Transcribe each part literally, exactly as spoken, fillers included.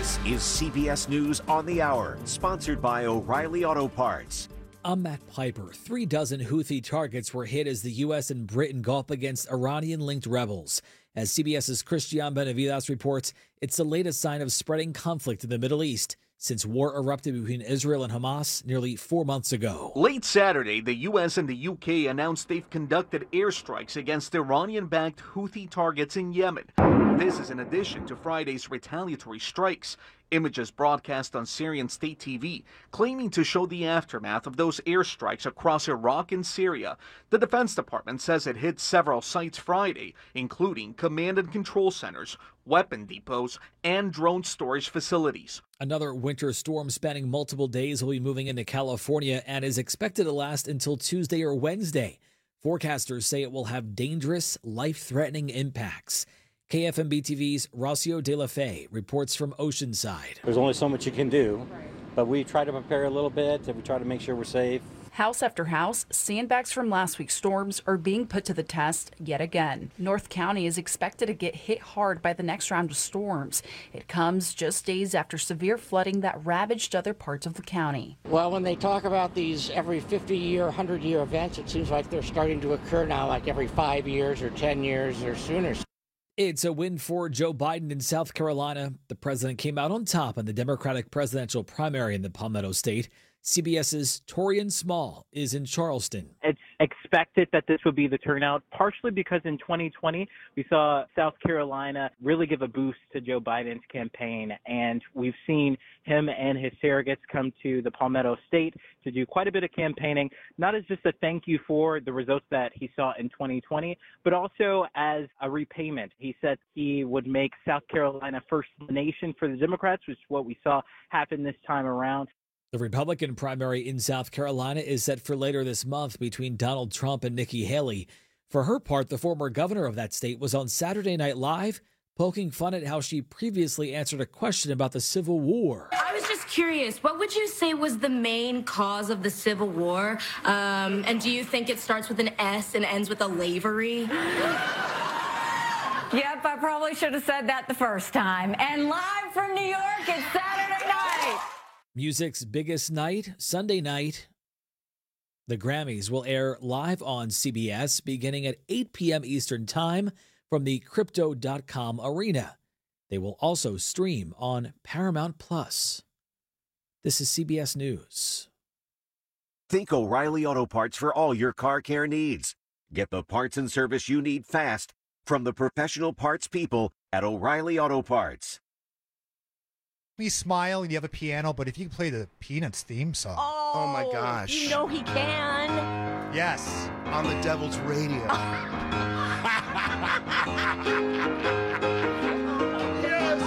This is C B S News on the Hour, sponsored by O'Reilly Auto Parts. I'm Matt Piper. Three dozen Houthi targets were hit as the U S and Britain gulp against Iranian-linked rebels. As CBS's Christian Benavides reports, it's the latest sign of spreading conflict in the Middle East since war erupted between Israel and Hamas nearly four months ago. Late Saturday, the U S and the U K announced they've conducted airstrikes against Iranian-backed Houthi targets in Yemen. This is in addition to Friday's retaliatory strikes. Images broadcast on Syrian state T V claiming to show the aftermath of those airstrikes across Iraq and Syria. The Defense Department says it hit several sites Friday, including command and control centers, weapon depots, and drone storage facilities. Another winter storm spanning multiple days will be moving into California and is expected to last until Tuesday or Wednesday. Forecasters say it will have dangerous, life-threatening impacts. K F M B T V's Rocio De La Fe reports from Oceanside. There's only so much you can do, but we try to prepare a little bit and we try to make sure we're safe. House after house, sandbags from last week's storms are being put to the test yet again. North County is expected to get hit hard by the next round of storms. It comes just days after severe flooding that ravaged other parts of the county. Well, when they talk about these every fifty-year, one hundred-year events, it seems like they're starting to occur now, like every five years or ten years or sooner. It's a win for Joe Biden in South Carolina. The president came out on top in the Democratic presidential primary in the Palmetto State. CBS's Torian Small is in Charleston. It's expected that this would be the turnout, partially because in twenty twenty, we saw South Carolina really give a boost to Joe Biden's campaign. And we've seen him and his surrogates come to the Palmetto State to do quite a bit of campaigning, not as just a thank you for the results that he saw in twenty twenty, but also as a repayment. He said he would make South Carolina first in the nation for the Democrats, which is what we saw happen this time around. The Republican primary in South Carolina is set for later this month between Donald Trump and Nikki Haley. For her part, the former governor of that state was on Saturday Night Live, poking fun at how she previously answered a question about the Civil War. I was just curious, what would you say was the main cause of the Civil War? Um, and do you think it starts with an S and ends with a lavery? Yep, I probably should have said that the first time. And live from New York, it's Saturday night. Music's biggest night, Sunday night. The Grammys will air live on C B S beginning at eight p.m. Eastern Time from the Crypto dot com arena. They will also stream on Paramount Plus. This is C B S News. Think O'Reilly Auto Parts for all your car care needs. Get the parts and service you need fast from the professional parts people at O'Reilly Auto Parts. Me smile and you have a piano, but if you can play the Peanuts theme song. Oh, oh my gosh. You know he can. Yes. On the Devil's Radio. Yes.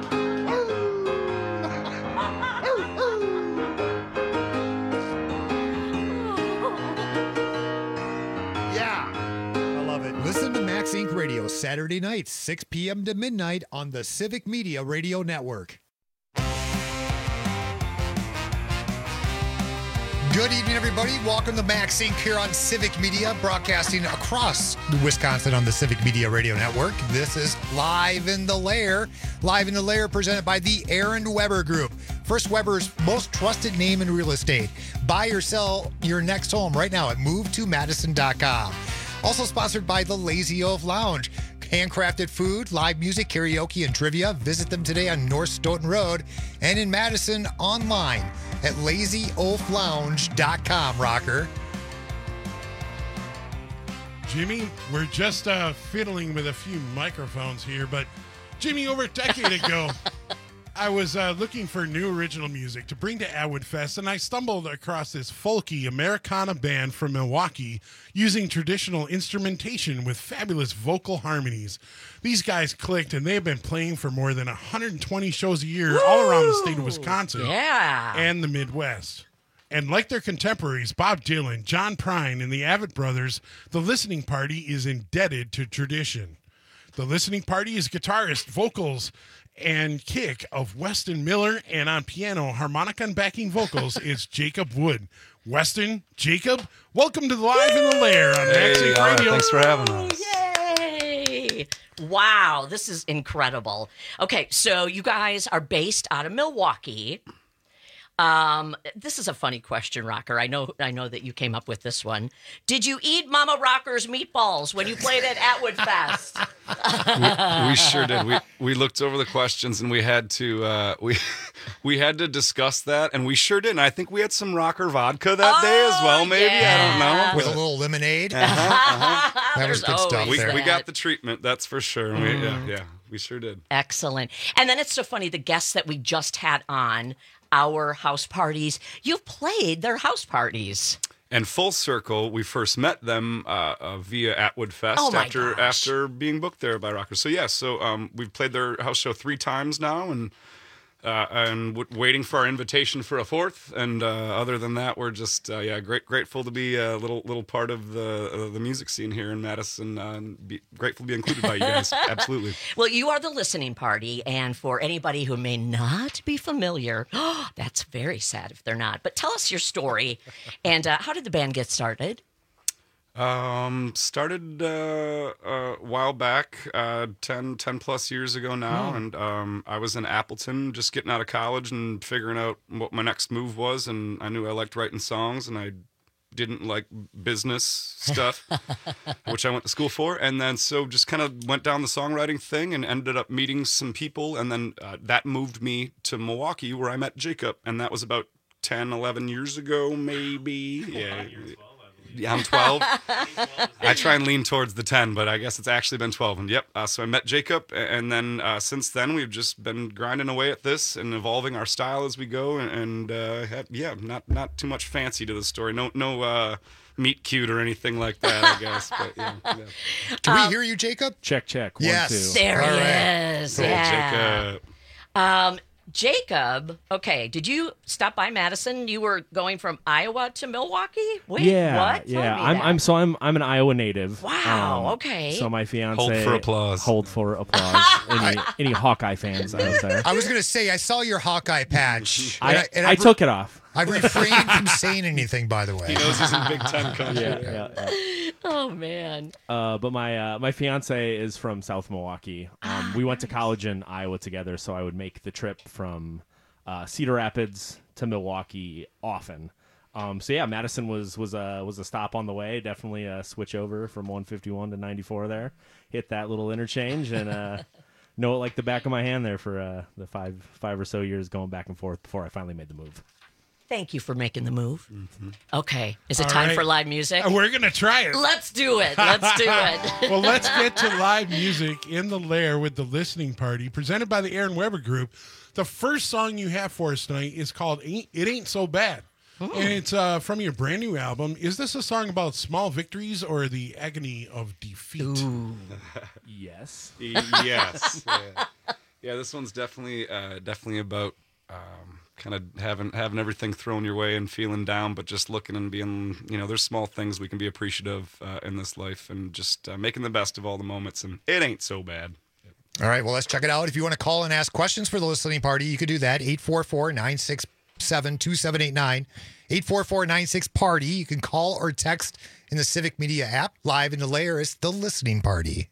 Yeah. I love it. Listen to Max Inc Radio Saturday nights, six p.m. to midnight on the Civic Media Radio Network. Good evening, everybody. Welcome to Max Incorporated here on Civic Media, broadcasting across Wisconsin on the Civic Media Radio Network. This is Live in the Lair. Live in the Lair presented by the Aaron Weber Group. First Weber's most trusted name in real estate. Buy or sell your next home right now at move to madison dot com. Also sponsored by the Lazy Oaf Lounge. Handcrafted food, live music, karaoke, and trivia. Visit them today on North Stoughton Road and in Madison online at lazy oaf lounge dot com, rocker. Jimmy, we're just uh, fiddling with a few microphones here, but Jimmy, over a decade ago, I was uh, looking for new original music to bring to Atwood Fest, and I stumbled across this folky Americana band from Milwaukee using traditional instrumentation with fabulous vocal harmonies. These guys clicked, and they've been playing for more than one hundred twenty shows a year Woo! all around the state of Wisconsin yeah. and the Midwest. And like their contemporaries, Bob Dylan, John Prine, and the Avett Brothers, the Listening Party is indebted to tradition. The Listening Party is guitarist, vocals, and kick of Weston Miller, and on piano, harmonica, and backing vocals is Jacob Wood. Weston, Jacob, welcome to the Live in the Lair on Max Inc Hey, Radio. Thanks for having us. Yay! Wow, this is incredible. Okay, so you guys are based out of Milwaukee. Um, this is a funny question, Rocker. I know I know that you came up with this one. Did you eat Mama Rocker's meatballs when you played at Atwood Fest? we, we sure did. We we looked over the questions and we had to uh, we we had to discuss that, and we sure did. And I think we had some Rocker vodka that oh, day as well. Maybe yeah. I don't know. With a little lemonade. Uh-huh, uh-huh. That was good stuff. We, there. we got the treatment. That's for sure. Mm. We, yeah, yeah, we sure did. Excellent. And then it's so funny. The guests that we just had on our house parties, you've played their house parties. And full circle, we first met them uh, uh, via Atwood Fest Oh my after gosh. after being booked there by Rockers. So yeah, so um, we've played their house show three times now, and uh, and w- waiting for our invitation for a fourth. And uh, other than that, we're just uh, yeah, great grateful to be a little little part of the uh, the music scene here in Madison. Uh, and be grateful to be included by you guys. Absolutely. Well, you are the listening party, and for anybody who may not be familiar, that's very sad if they're not. But tell us your story, and uh, how did the band get started? Um, started uh, a while back, uh, ten, ten plus years ago now, Oh. and um, I was in Appleton, just getting out of college and figuring out what my next move was, and I knew I liked writing songs, and I didn't like business stuff, which I went to school for, and then so just kind of went down the songwriting thing and ended up meeting some people, and then uh, that moved me to Milwaukee, where I met Jacob, and that was about ten, eleven years ago, maybe. Yeah. Yeah, I'm twelve. I try and lean towards the ten, but I guess it's actually been twelve. And yep, uh, so I met Jacob, and then uh, since then we've just been grinding away at this and evolving our style as we go. And, and uh, have, yeah, not not too much fancy to the story. No no uh, meet cute or anything like that, I guess. But yeah, yeah. Can we hear you, Jacob? Check check. One, Yes. two. There All he right. is. Cool, Yeah. Jacob. Um, Jacob, okay, did you stop by Madison? You were going from Iowa to Milwaukee? Wait, yeah, what? Tell yeah. me I'm, that. I'm so I'm I'm an Iowa native. Wow, okay. So my fiance Hold for applause. Hold for applause. any any Hawkeye fans out there? I was going to say, I saw your Hawkeye patch. I, and and I re- took it off. I refrained from saying anything, by the way. He knows he's in Big Ten country. Yeah, yeah, yeah. Oh man. Uh, but my uh, my fiance is from South Milwaukee. Um, we went to college in Iowa together, so I would make the trip from uh, Cedar Rapids to Milwaukee often. Um, so yeah, Madison was was a was a stop on the way. Definitely a switch over from one fifty-one to ninety-four there. Hit that little interchange and uh, know it like the back of my hand there for uh, the five five or so years going back and forth before I finally made the move. Thank you for making the move. Mm-hmm. Okay, is it All time right. for live music? Uh, We're going to try it. Let's do it. Let's do it. Well, let's get to live music in the lair with the listening party presented by the Aaron Weber Group. The first song you have for us tonight is called Ain't, It Ain't So Bad. Ooh. And it's uh, from your brand new album. Is this a song about small victories or the agony of defeat? Yes. Yes. Yeah. Yeah, this one's definitely uh, definitely about um, kind of having having everything thrown your way and feeling down, but just looking and being, you know, there's small things we can be appreciative uh, in this life, and just uh, making the best of all the moments, and it ain't so bad. All right, well, let's check it out. If you want to call and ask questions for the listening party, you could do that. eight four four, nine six seven, two seven eight nine. eight four four, nine six, party. You can call or text in the Civic Media app. Live in the lair is the listening party.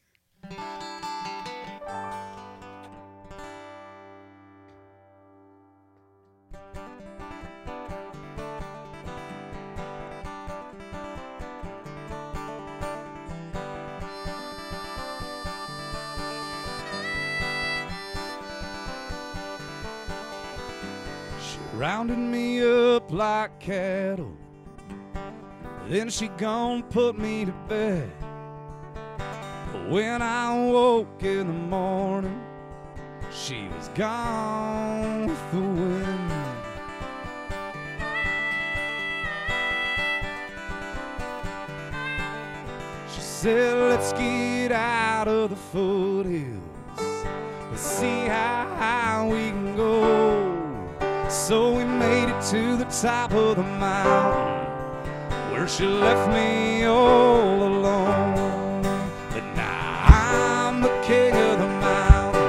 She rounded me up like cattle, then she gone put me to bed. But when I woke in the morning, she was gone with the wind. She said, let's get out of the foothills, let's see how high we can go. So we made it to the top of the mountain, where she left me all alone. But now I'm the king of the mountain.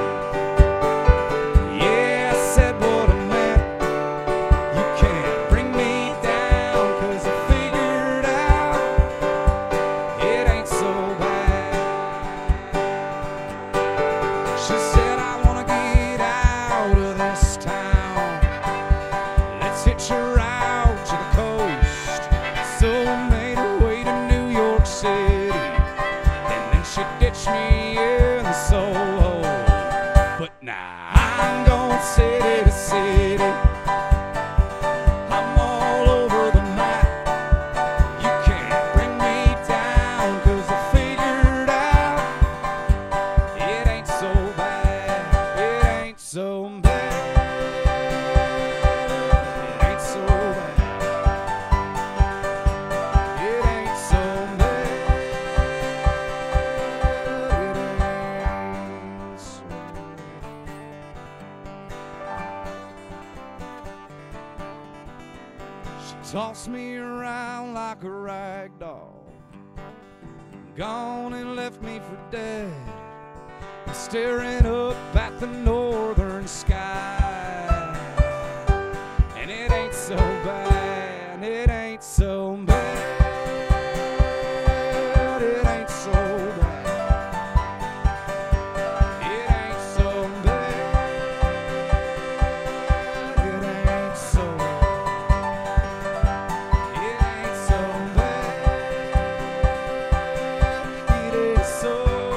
Yeah, I said what I meant. You can't bring me down, 'cause I figured out it ain't so bad. tossed me around like a rag doll, gone and left me for dead, staring up at the northern sky. And it ain't so bad, it ain't so bad, it ain't so bad, it ain't so bad, it ain't so, it ain't so bad, it ain't so.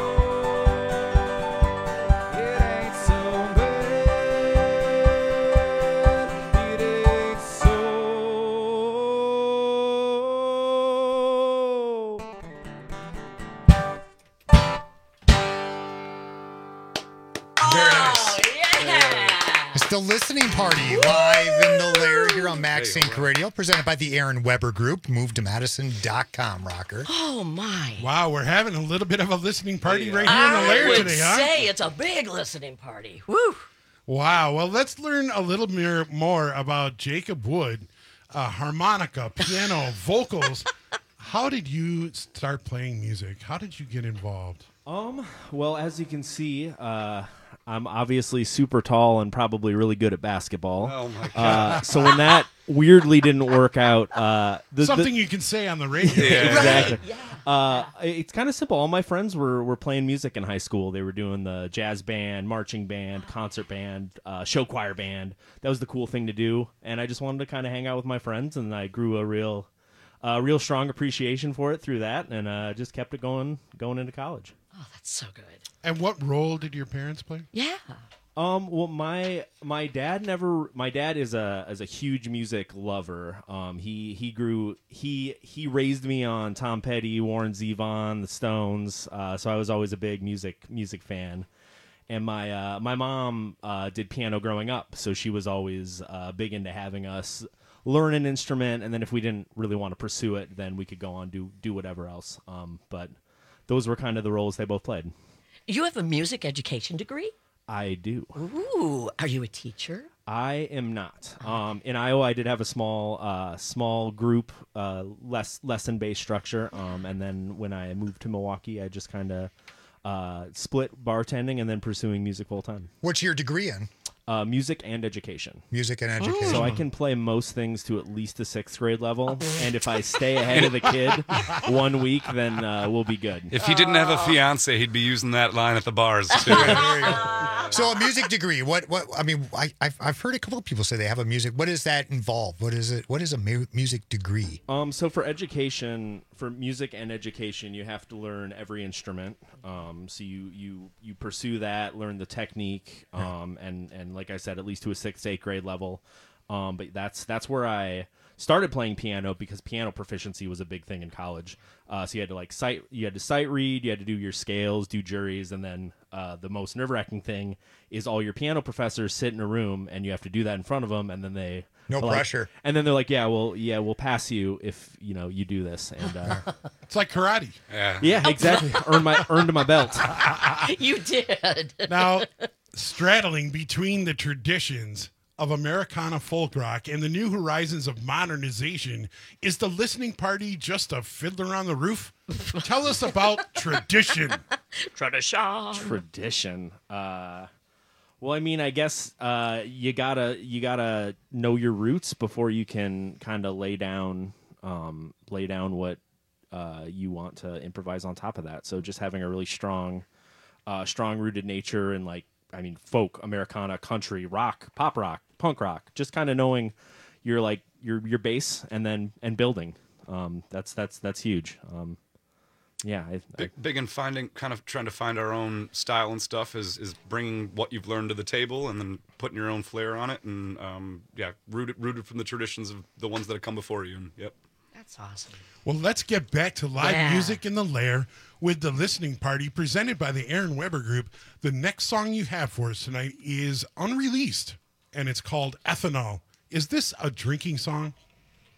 The Listening Party live in the lair here on Max Inc Radio, presented by the Aaron Weber Group. Move to Madison dot com, Rocker. Oh, my. Wow, we're having a little bit of a listening party right here in the lair I would today, huh? say it's a big listening party. Woo! Wow. Well, let's learn a little more, more about Jacob Wood, uh, harmonica, piano, vocals. How did you start playing music? How did you get involved? Um, well, as you can see, uh, I'm obviously super tall and probably really good at basketball. Oh, my Uh, God. so when that weirdly didn't work out, uh, the, Something the, you can say on the radio. exactly. Uh, it's kind of simple. All my friends were, were playing music in high school. They were doing the jazz band, marching band, concert band, uh, show choir band. That was the cool thing to do. And I just wanted to kind of hang out with my friends, and I grew a real, uh, real strong appreciation for it through that, and uh, just kept it going, going into college. Oh, that's so good. And what role did your parents play? Yeah. Um. Well, my my dad never. My dad is a is a huge music lover. Um. He he grew. He he raised me on Tom Petty, Warren Zevon, the Stones. Uh. So I was always a big music music fan. And my uh my mom uh did piano growing up, so she was always uh big into having us learn an instrument, and then if we didn't really want to pursue it, then we could go on do do whatever else. Um. But those were kind of the roles they both played. You have a music education degree? I do. Ooh, are you a teacher? I am not. Um, in Iowa, I did have a small, uh, small group, uh, less lesson-based structure, um, and then when I moved to Milwaukee, I just kind of uh, split bartending and then pursuing music full time. What's your degree in? Uh, music and education. Music and education. So I can play most things to at least the sixth grade level, and if I stay ahead of the kid one week, then uh, we'll be good. If he didn't have a fiance, he'd be using that line at the bars too. There you go. So a music degree. What? What? I mean, I, I've I've heard a couple of people say they have a music. What does that involve? What is it? What is a mu- music degree? Um. So for education, for music and education, you have to learn every instrument. Um. So you you you pursue that, learn the technique. Um. And and like I said, at least to a sixth, eighth grade level. Um. But that's that's where I started playing piano, because piano proficiency was a big thing in college. Uh. So you had to like sight you had to sight read, you had to do your scales, do juries, and then uh, the most nerve wracking thing is all your piano professors sit in a room and you have to do that in front of them, and then they No are like- pressure. and then they're like, yeah, well, yeah, we'll pass you if you know you do this. And uh, It's like karate. Yeah. yeah, exactly. Earned my earned my belt. You did. Now, straddling between the traditions of Americana folk rock and the new horizons of modernization, is the listening party just a fiddler on the roof? Tell us about tradition. Tradition. Tradition. Uh, well, I mean, I guess uh, you gotta you gotta know your roots before you can kind of lay down um, lay down what uh, you want to improvise on top of that. So just having a really strong, uh, strong rooted nature in, like, I mean, folk, Americana, country, rock, pop rock, punk rock. Just kind of knowing your like your your base, and then and building. Um, that's that's that's huge. Um, yeah, I, Big, big in finding, kind of trying to find our own style and stuff is is bringing what you've learned to the table and then putting your own flair on it, and um, yeah, rooted rooted from the traditions of the ones that have come before you. And yep, that's awesome. Well, let's get back to live Yeah. music in the lair with the listening party presented by the Aaron Weber Group. The next song you have for us tonight is unreleased, and it's called Ethanol. Is this a drinking song?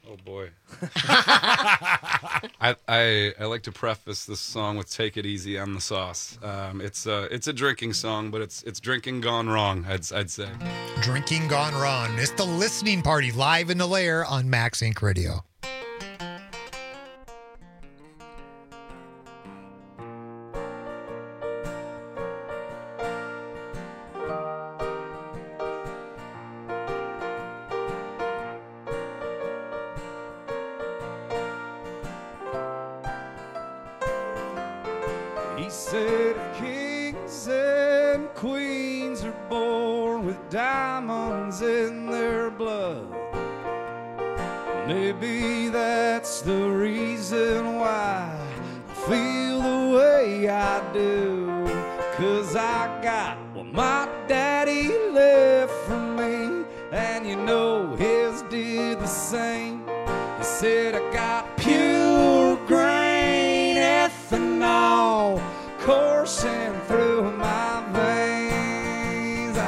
Oh boy. I, I I like to preface this song with "Take It Easy on the Sauce." Um, it's uh it's a drinking song, but it's it's drinking gone wrong. I'd I'd say. Drinking gone wrong. It's the listening party live in the lair on Max Inc Radio. He said if kings and queens are born with diamonds in their blood, maybe that's the reason why I feel the way I do. Cause I got what my daddy left for me, and you know his did the same. He said I got pure grain ethanol coursing through my veins.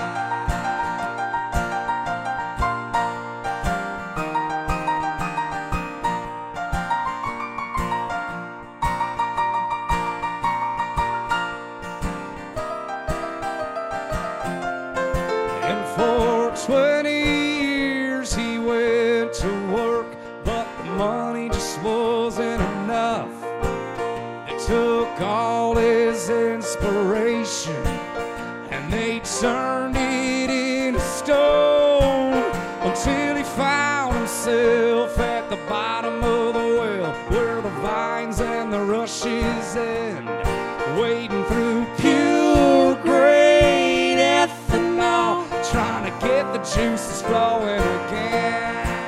And for twenty years he went to work, but the money just wasn't enough. They took all his inspiration and they turned it into stone, until he found himself at the bottom of the well, where the vines and the rushes end, wading through pure grain ethanol, trying to get the juices flowing again.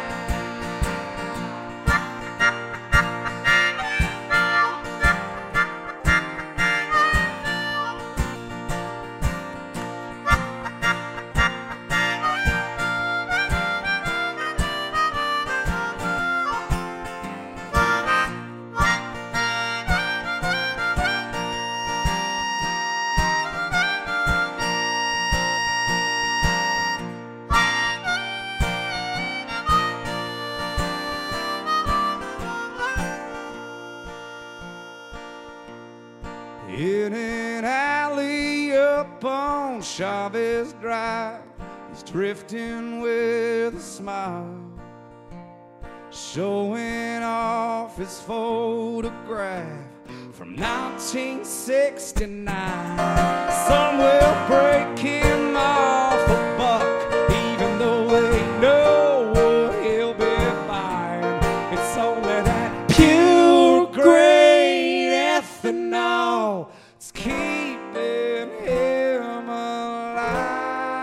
In an alley up on Chavez Drive, he's drifting with a smile, showing off his photograph from nineteen sixty-nine. Some will break him off a buck, even though they know what he'll be buying. It's only that pure grain ethanol, it's keeping him alive.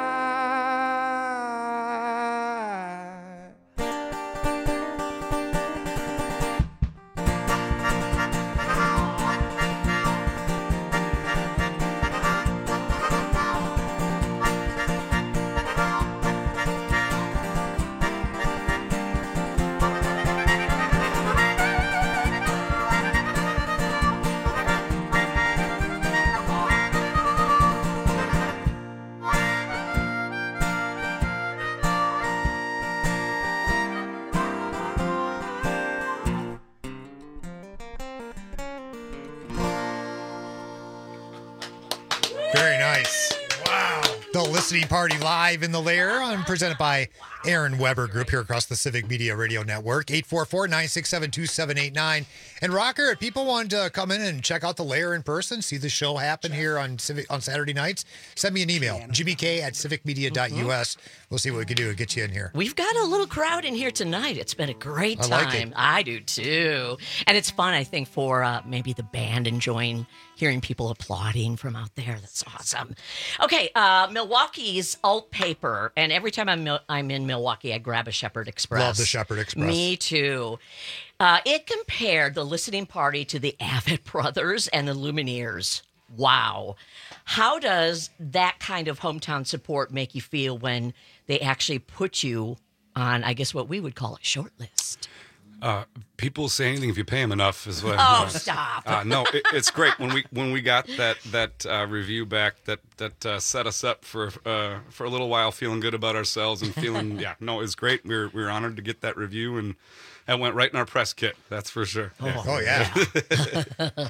Very nice. Wow. The listening party live in the lair, and presented by Aaron Weber Group here across the Civic Media Radio Network. eight four four, nine six seven, two seven eight nine. And Rocker, if people want to come in and check out the lair in person, see the show happen here on Civic on Saturday nights, send me an email, g b k at civic media dot u s. We'll see what we can do to get you in here. We've got a little crowd in here tonight. It's been a great I time. like it. I do too. And it's fun, I think, for uh, maybe the band enjoying hearing people applauding from out there. That's awesome. Okay, uh, Milwaukee's alt paper. And every time I'm, Mil- I'm in Milwaukee, I grab a Shepherd Express. Love the Shepherd Express. Me too. Uh, it compared the listening party to the Avett Brothers and the Lumineers. Wow. How does that kind of hometown support make you feel when they actually put you on, I guess, what we would call a short list? Uh, people say anything if you pay them enough is what. Oh, uh, stop. Uh, no, it, it's great when we when we got that that uh, review back that that uh, set us up for uh, for a little while, feeling good about ourselves and feeling yeah no, it was great. We were we were honored to get that review, and that went right in our press kit. That's for sure. Oh, oh yeah.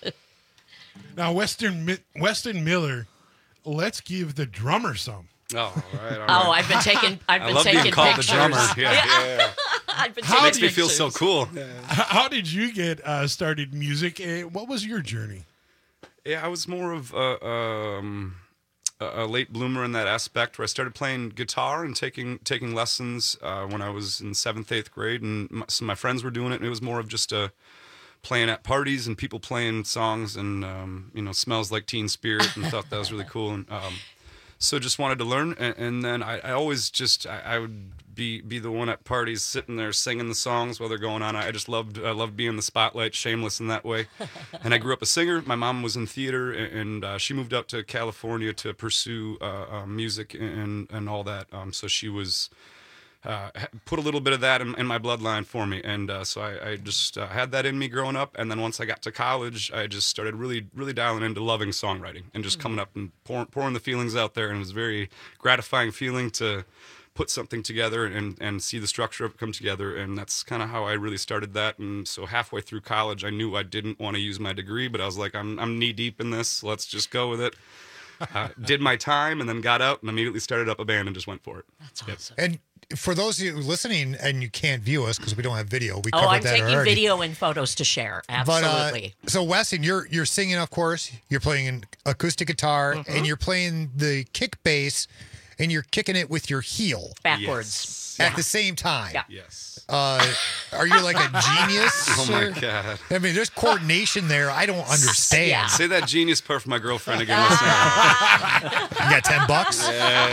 Now, Weston Mi- Weston Miller, let's give the drummer some. Oh, all right, all right. Oh, I've been taking. I've I been love taking being called pictures. the drummer. Yeah, yeah. yeah. I've been How taking Makes me feel pictures. so cool. H- How did you get uh, started music? Uh, What was your journey? Yeah, I was more of a, um, a a late bloomer in that aspect, where I started playing guitar and taking taking lessons uh, when I was in seventh, eighth grade, and my, some of my friends were doing it. And it was more of just a playing at parties and people playing songs, and um, you know, Smells Like Teen Spirit, and thought that was really cool. And um, so just wanted to learn, and, and then I, I always just I, I would be be the one at parties sitting there singing the songs while they're going on. I just loved I loved being in the spotlight, shameless in that way. And I grew up a singer. My mom was in theater, and, and uh, she moved out to California to pursue uh, uh, music and and all that. Um, so she was. Uh, put a little bit of that in, in my bloodline for me, and uh, so I, I just uh, had that in me growing up. And then once I got to college, I just started really, really dialing into loving songwriting and just coming up and pour, pouring the feelings out there. And it was a very gratifying feeling to put something together and, and see the structure of it come together. And that's kind of how I really started that. And so halfway through college, I knew I didn't want to use my degree, but I was like, I'm I'm knee deep in this. Let's just go with it. Uh, did my time and then got out and immediately started up a band and just went for it. That's awesome. And for those of you listening and you can't view us because we don't have video, we Oh, covered I'm that taking already. video and photos to share. But, uh, Absolutely. so Weston, you're you're singing, of course. You're playing an acoustic guitar, Mhm. and you're playing the kick bass, and you're kicking it with your heel Backwards. at the same time. Yeah. Yes. Uh, are you like a genius? Oh my or- God. I mean, there's coordination there. I don't understand. Say that genius part for my girlfriend again. Listen. You got ten bucks?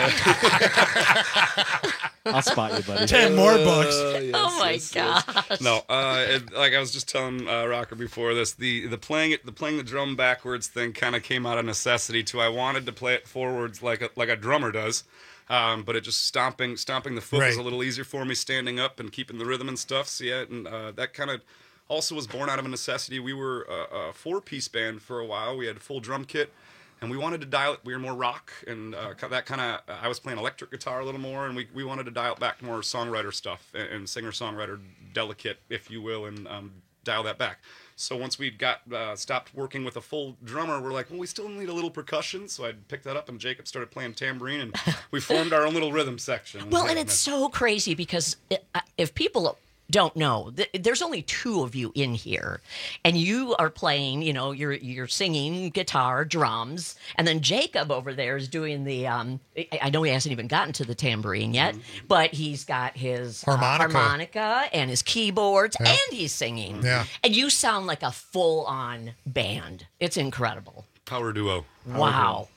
I'll spot you, buddy. Ten more bucks. Oh my gosh. No, uh, it, like I was just telling uh, Rocker before this, the the playing it, the playing the drum backwards thing kind of came out of necessity too. I wanted to play it forwards like a, like a drummer does, um, but it just stomping stomping the foot was Right. a little easier for me, standing up and keeping the rhythm and stuff. So yeah, and uh, that kind of also was born out of a necessity. We were a, a four piece band for a while. We had a full drum kit. And we wanted to dial it. We were more rock, and uh, that kind of. I was playing electric guitar a little more, and we, we wanted to dial it back to more songwriter stuff and, and singer songwriter delicate, if you will, and um, dial that back. So once we got uh, stopped working with a full drummer, we're like, well, we still need a little percussion. So I picked that up, and Jacob started playing tambourine, and we formed our own little rhythm section. Well, and Yeah, it's so crazy because it, uh, if people don't know, th- there's only two of you in here, and you are playing. You know, you're you're singing guitar, drums, and then Jacob over there is doing the. Um, I, I know he hasn't even gotten to the tambourine yet, but he's got his uh, Harmonica. harmonica and his keyboards, Yeah. and he's singing. Yeah. And you sound like a full-on band. It's incredible. power duo. Wow.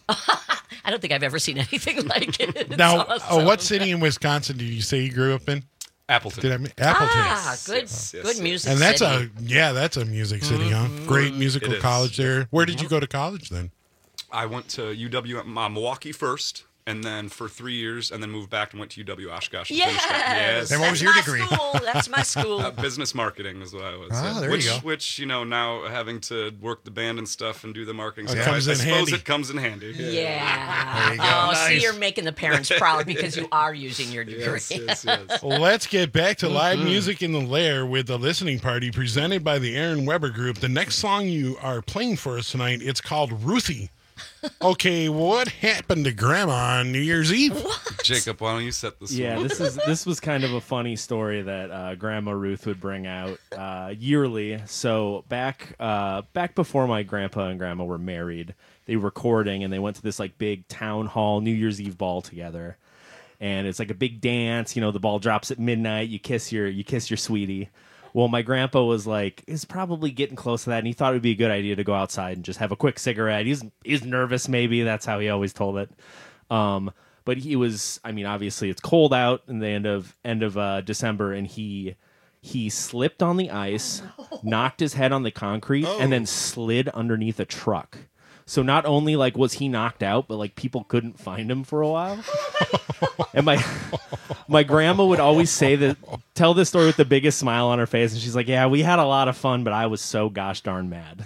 I don't think I've ever seen anything like it. It's Now, awesome. uh, what city in Wisconsin did you say you grew up in? Appleton. Did I mean Appleton? Ah, good, Yes, yes, good yes. music. And that's city. a yeah, that's a music city, huh? Great musical It is. college there. Where did you go to college then? I went to U W uh, Milwaukee first, and then for three years, and then moved back and went to U W Oshkosh. and finished up. Yes. And what was that's your my degree? School. That's my school. Uh, business marketing is what I was. Ah, uh, there you which, go. Which you know now having to work the band and stuff and do the marketing Oh, it stuff, comes I, I in suppose handy. it comes in handy. Yeah. There you go. Oh, see, Nice. you're making the parents proud because you are using your degree. Yes, yes, yes. Well, let's get back to live music in the Lair with the listening party presented by the Aaron Weber Group. The next song you are playing for us tonight, it's called Ruthie. Okay, what happened to Grandma on New Year's Eve? Jacob, why don't you set this? Yeah, one? this is this was kind of a funny story that uh, Grandma Ruth would bring out uh, yearly. So back uh, back before my grandpa and grandma were married, they were recording and they went to this like big town hall New Year's Eve ball together, and it's like a big dance. You know, the ball drops at midnight. You kiss your you kiss your sweetie. Well, my grandpa was like, is probably getting close to that, and he thought it would be a good idea to go outside and just have a quick cigarette. He's he's nervous, maybe. That's how he always told it. Um, but he was, I mean, obviously it's cold out in the end of end of uh, December, and he he slipped on the ice, knocked his head on the concrete, and then slid underneath a truck. So not only like was he knocked out, but like people couldn't find him for a while. And my my grandma would always say that, tell this story with the biggest smile on her face, and she's like, "Yeah, we had a lot of fun, but I was so gosh darn mad."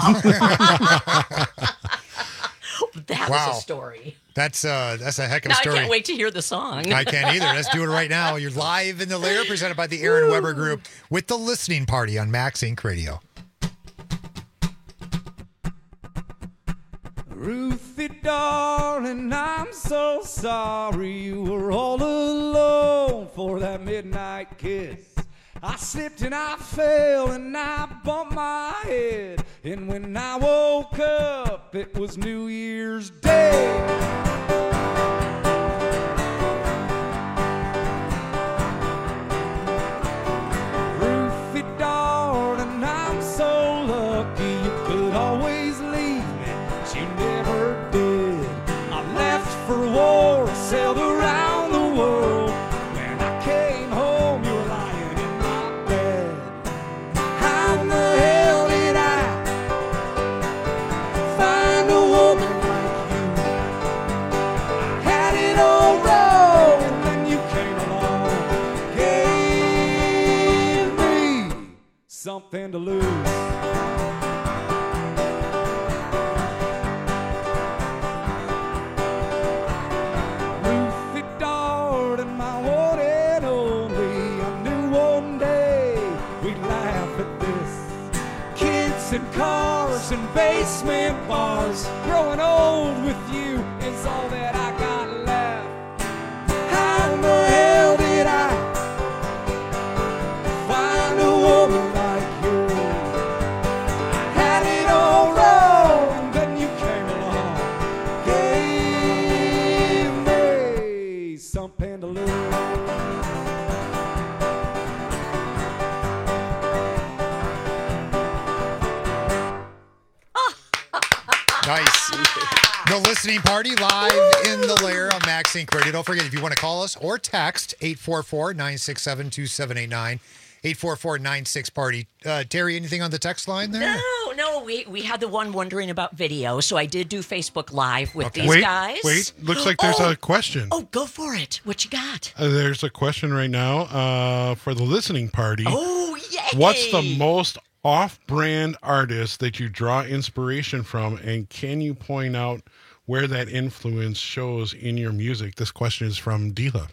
That Wow. was a story. That's uh, that's a heck of a Now story. I can't wait to hear the song. I can't either. Let's do it right now. You're live in the lair, presented by the Aaron Weber Group with the listening party on Max Inc Radio. Ruthie, darling, I'm so sorry you were all alone for that midnight kiss. I slipped and I fell and I bumped my head. And when I woke up, it was New Year's Day. Ruthie, darling, I'm so lucky you could always leave me. But you never did. I left for war, sailed around the world. When I came home, you were lying in my bed. How in the hell did I find a woman like you? I had it all wrong, and then you came along, gave me something to lose. Ruthie, darling, my one and only. I knew one day we'd laugh at this. Kids and cars and basement bars. Growing old with you is all that I got left. How in the hell did I find a woman like you? I had it all wrong, and then you came along, gave me something to lose. Nice. The listening party live in the lair on Max Inc Radio. Don't forget, if you want to call us or text eight four four, nine six seven, two seven eight nine, eight four four, nine six party. Uh, Terry, anything on the text line there? No, no, we, we had the one wondering about video, so I did do Facebook Live with Okay. these Wait, guys. wait. Looks like there's oh, a question. Oh, go for it. What you got? Uh, there's a question right now uh, for the listening party. Oh, yay! What's the most off-brand artist that you draw inspiration from, and can you point out where that influence shows in your music? This question is from Dila.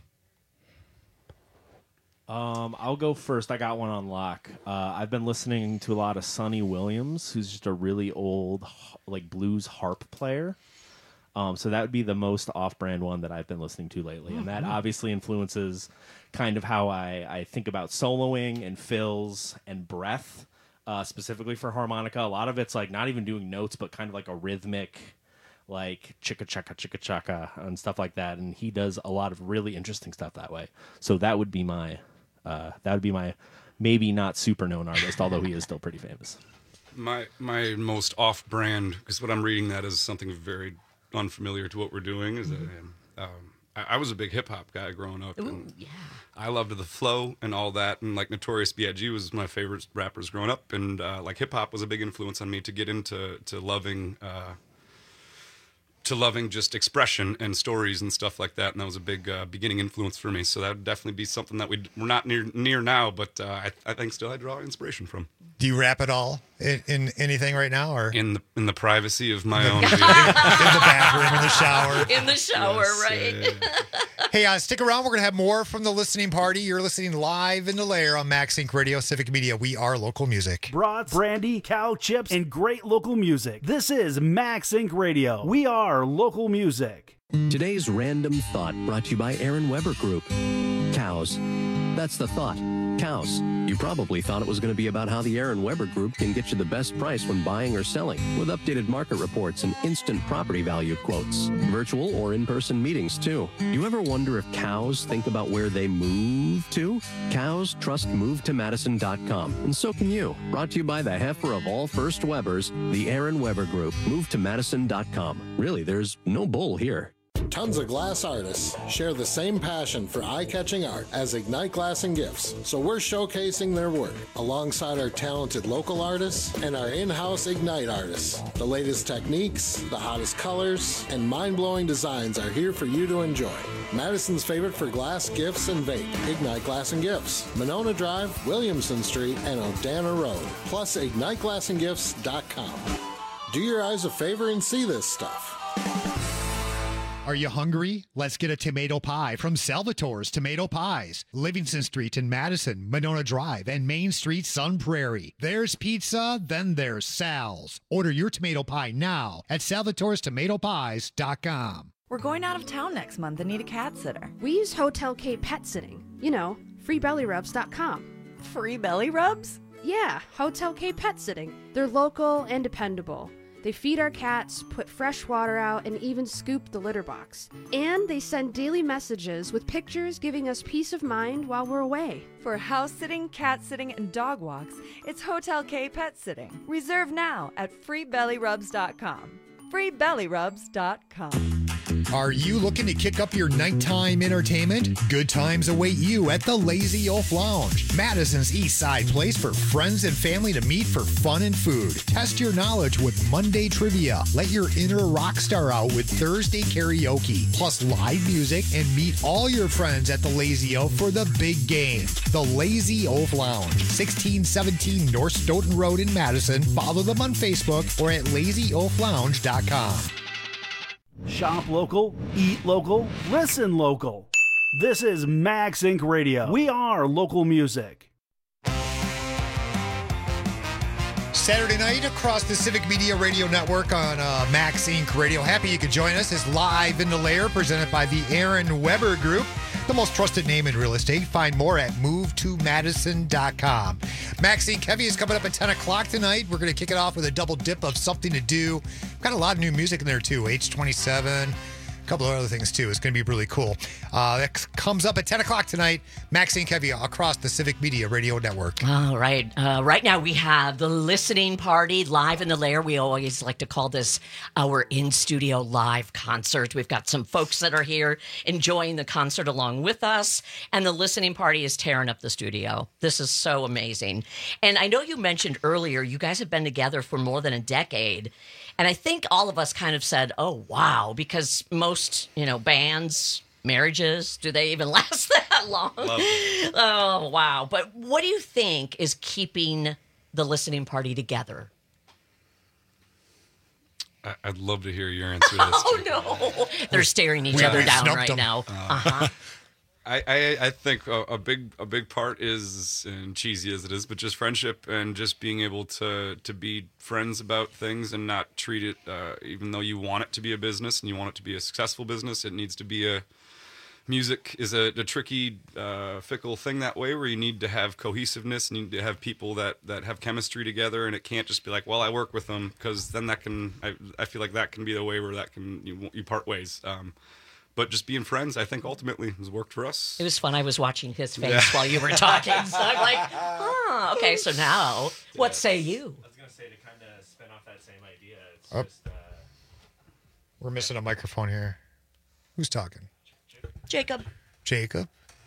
Um, I'll go first. I got one on lock. Uh, I've been listening to a lot of Sonny Williams, who's just a really old, like blues harp player. Um, so that would be the most off-brand one that I've been listening to lately, and that Mhm. obviously influences kind of how I, I think about soloing and fills and breath, uh, specifically for harmonica. A lot of it's like not even doing notes, but kind of like a rhythmic, like chicka chaka chicka chaka and stuff like that. And he does a lot of really interesting stuff that way. So that would be my, uh, that would be my maybe not super known artist, although he is still pretty famous. My my most off-brand, because what I'm reading that is something very unfamiliar to what we're doing. Is Mm-hmm. that um, I, I was a big hip hop guy growing up. Ooh, and yeah. I loved the flow and all that, and like Notorious B I G was my favorite rappers growing up, and uh, like hip hop was a big influence on me to get into to loving. Uh, to loving just expression and stories and stuff like that, and that was a big uh, beginning influence for me. So that would definitely be something that we'd, we're not near near now, but uh, I, I think still I draw inspiration from. Do you rap at all in, in anything right now, or in the in the privacy of my own in, in the bathroom, in the shower? In the shower, Yes, right? yeah, yeah. Hey, uh, stick around. We're going to have more from the listening party. You're listening live in the lair on Max Inc Radio, Civic Media. We are local music. Brats, brandy, cow chips, and great local music. This is Max Inc Radio. We are local music. Today's random thought brought to you by Aaron Weber Group. Cows. That's the thought. Cows. You probably thought it was going to be about how the Aaron Weber Group can get you the best price when buying or selling, with updated market reports and instant property value quotes. Virtual or in-person meetings, too. You ever wonder if cows think about where they move to? Cows trust move to madison dot com, and so can you. Brought to you by the heifer of all first Webers, the Aaron Weber Group. move to madison dot com. Really, there's no bull here. Tons of glass artists share the same passion for eye-catching art as Ignite Glass and Gifts, so we're showcasing their work alongside our talented local artists and our in-house Ignite artists. The latest techniques, the hottest colors, and mind-blowing designs are here for you to enjoy. Madison's favorite for glass, gifts, and vape, Ignite Glass and Gifts. Monona Drive, Williamson Street, and Odana Road. Plus, ignite glass and gifts dot com. Do your eyes a favor and see this stuff. Are you hungry? Let's get a tomato pie from Salvatore's Tomato Pies. Livingston Street in Madison, Monona Drive, and Main Street, Sun Prairie. There's pizza, then there's Sal's. Order your tomato pie now at salvatores tomato pies dot com. We're going out of town next month and need a cat sitter. We use Hotel K Pet Sitting. You know, free belly rubs dot com. Free belly rubs? Yeah, Hotel K Pet Sitting. They're local and dependable. They feed our cats, put fresh water out, and even scoop the litter box. And they send daily messages with pictures giving us peace of mind while we're away. For house sitting, cat sitting, and dog walks, it's Hotel K Pet Sitting. Reserve now at free belly rubs dot com. free belly rubs dot com. Are you looking to kick up your nighttime entertainment? Good times await you at the Lazy Oaf Lounge, Madison's East Side place for friends and family to meet for fun and food. Test your knowledge with Monday trivia. Let your inner rock star out with Thursday karaoke, plus live music, and meet all your friends at the Lazy Oaf for the big game. The Lazy Oaf Lounge, sixteen seventeen North Stoughton Road in Madison. Follow them on Facebook or at lazy oaf lounge dot com. Shop local, eat local, listen local. This is Max Incorporated. Radio. We are local music. Saturday night across the Civic Media Radio Network on uh, Max Incorporated. Radio. Happy you could join us. It's Live in the Lair, presented by the Aaron Weber Group, the most trusted name in real estate. Find more at move to madison dot com. Maxine Kevy is coming up at ten o'clock tonight. We're going to kick it off with a double dip of something to do. Got a lot of new music in there, too. H twenty-seven, a couple of other things, too. It's going to be really cool. Uh, that comes up at ten o'clock tonight. Maxine Kevy across the Civic Media Radio Network. All right. Uh, right now we have the listening party live in the lair. We always like to call this our in-studio live concert. We've got some folks that are here enjoying the concert along with us, and the listening party is tearing up the studio. This is so amazing. And I know you mentioned earlier, you guys have been together for more than a decade. And I think all of us kind of said, oh, wow, because most, you know, bands, marriages, do they even last that long? Love it. Oh, wow. But what do you think is keeping the listening party together? I- I'd love to hear your answer to this. Oh, no. They're staring each We other down snubbed right them. now. Uh-huh. I, I, I think a, a big a big part is, and cheesy as it is, but just friendship and just being able to to be friends about things and not treat it, uh, even though you want it to be a business and you want it to be a successful business, it needs to be a, music is a, a tricky, uh, fickle thing that way, where you need to have cohesiveness, and you need to have people that, that have chemistry together, and it can't just be like, well, I work with them, because then that can, I, I feel like that can be the way where that can, you, you part ways. Um, But just being friends, I think ultimately has worked for us. It was fun. I was watching his face Yeah. while you were talking. So I'm like, oh, okay. So now, what say you? I was going to say, to kind of spin off that same idea, it's Oh. just... Uh, We're missing a microphone here. Who's talking? Jacob. Jacob?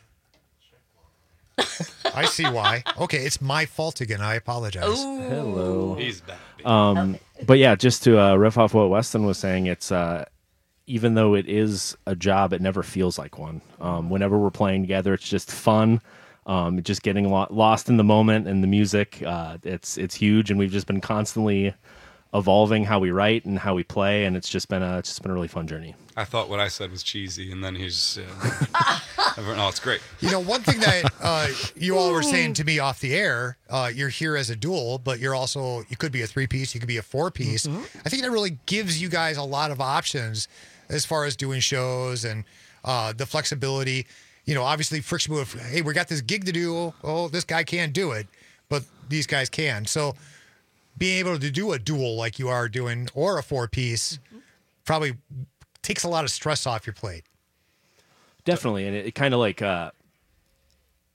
I see why. Okay, it's my fault again. I apologize. Hello. He's back. Um, But yeah, just to uh, riff off what Weston was saying, it's... Uh, even though it is a job, it never feels like one. Um, whenever we're playing together, it's just fun. Um, just getting lo- lost in the moment and the music. Uh, it's it's huge, and we've just been constantly evolving how we write and how we play, and it's just been a it's just been a really fun journey. I thought what I said was cheesy, and then he's, uh, no, it's great. You know, one thing that uh, you all were saying to me off the air, uh, you're here as a dual, but you're also, you could be a three-piece, you could be a four-piece. Mm-hmm. I think that really gives you guys a lot of options as far as doing shows and uh, the flexibility. You know, obviously, friction move, hey, we got this gig to do. Oh, this guy can't do it, but these guys can. So being able to do a dual like you are doing, or a four-piece, mm-hmm. probably takes a lot of stress off your plate. Definitely, and it, it kind of like uh,